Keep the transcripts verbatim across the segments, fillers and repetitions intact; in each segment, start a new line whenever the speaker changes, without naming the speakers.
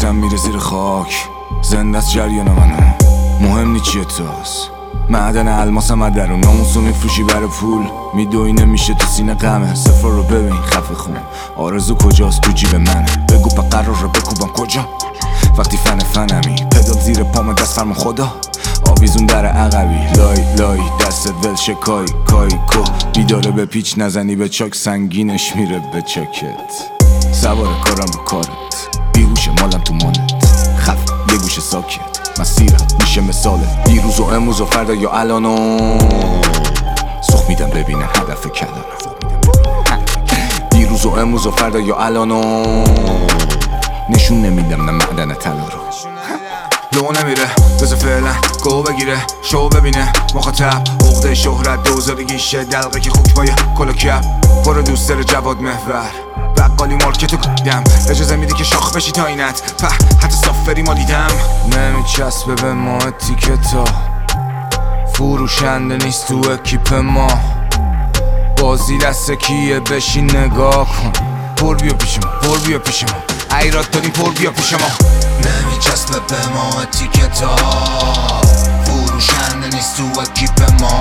گذشتم میره زیر خاک، زنده از جریان منو، مهم نی چیه تاست. معدن الماسم از درون، ناموسو میفروشی برای پول، میدوی نمیشه تو سینه غمه. سفر رو ببین خفه خون، آرزو کجاست تو جیب منه. بگو پا قرار رو بکوبم کجا وقتی فن فنمی. پدال زیر پام دست فرما خدا، آویزون در عقبی. لای لای دستت ول شکای کای کو، بیداره به پیچ نزنی به چاک، سنگینش میره به چکت. سوار کارم رو کارت، بیهوش مالم تو مالت. خف یه گوشه ساکت، مسیرت میشه مثالت. دیروز و امروز و فردا یا الانو، سخ میدم ببینن هدف کلانو. دیروز و امروز و فردا یا الانو، نشون نمیدم نه معدن طلا رو. لو نمیره بذار فعلا گو بگیره، شو ببینه مخاطب. عقده شهرت دوزارگیشه، دلقه که خوک پایه کلا کپ. برو دوست داره جواد محور، بقالی مارکتو کدم. اجازه میدی که شاخ بشی تا اینت، په حتی سافری ما دیدم. نمیچسبه به ما تیکتا، فروشنده نیست تو اکیپ ما. بازی دست کیه بشین نگاه کن. پر بیا پیش ما، پر بیا پیش ما، ایراد داریم پر بیا پیش ما.
نمیچسبه به ما اتیکتا، فروشنده نیست تو اکیپ ما.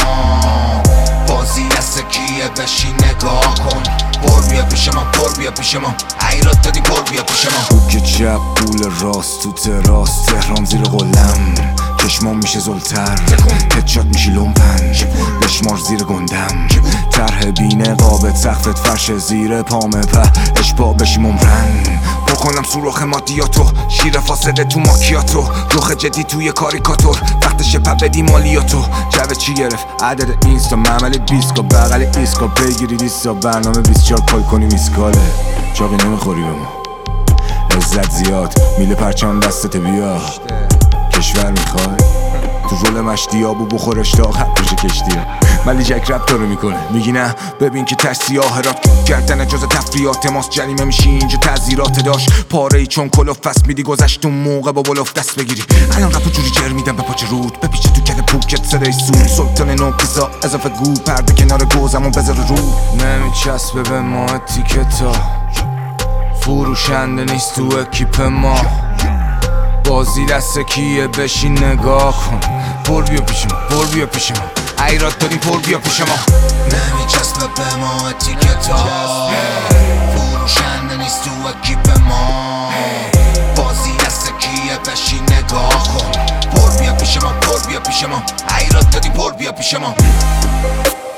بازی دست کیه بشین نگاه کن. پر بیا پیش ما، پر بیا پیش ما، ایراد داریم پر بیا پیش ما.
بوک چپ پول راست تو تراس، تهران زیر قلم، چشمام میشه زلتر، هدشات میشی لومپن، بشمار زیر گندم. طرح بینه قابت سقفت فرش زیر پامه، په اشباه بشی ممرن. بکنم سوراخ مادیاتو، شیر فاسده تو ماکیاتو. رخ جدی توی کاریکاتور، وقتشه پا بدی مالیاتو. جوه چی گرفت عدد اینستا، معمل بیسکا بغل ایسکا. پیگیری دیستا برنامه بیست و چهار پای کنی میسکاله. چاقی نمیخوری به ما، عزت زیاد میله پرچم دستت بیا. کشور میخوای تو رول مشتی آبو بخورش تا خط بشه کشتی ها. ملی جک رب دارو میکنه، میگی نه ببین که تش سیاه را کردن جز تفریات ماست. جریمه میشی اینجا تعذیرات داشت پاره ای چون کلوف فست میدی. گذشت اون موقع با بلوف دست بگیری، الان رفو جوری جر میدم به پاچه رود. بپیچه تو کل پوکت صدای سود، سلطان نو پیزا اضافه گو. پرده کنار گوزمون بذار رو. نمیچسبه به ما تیکتا، فروشنده نیست تو اکیپ ما. بازی دست کیه بشین نگاه کن. پر بیا پیش ما، پر بیا پیش ما، ایراد داریم پر بیا پیش ما.
نمیچسبه به ما اتیکتا، فروشنده نیست تو اکیپ ما. بازی دست کیه بشین نگاه کن. پر بیا پیش ما، پر بیا پیش ما، ایراد داریم پر بیا پیش ما.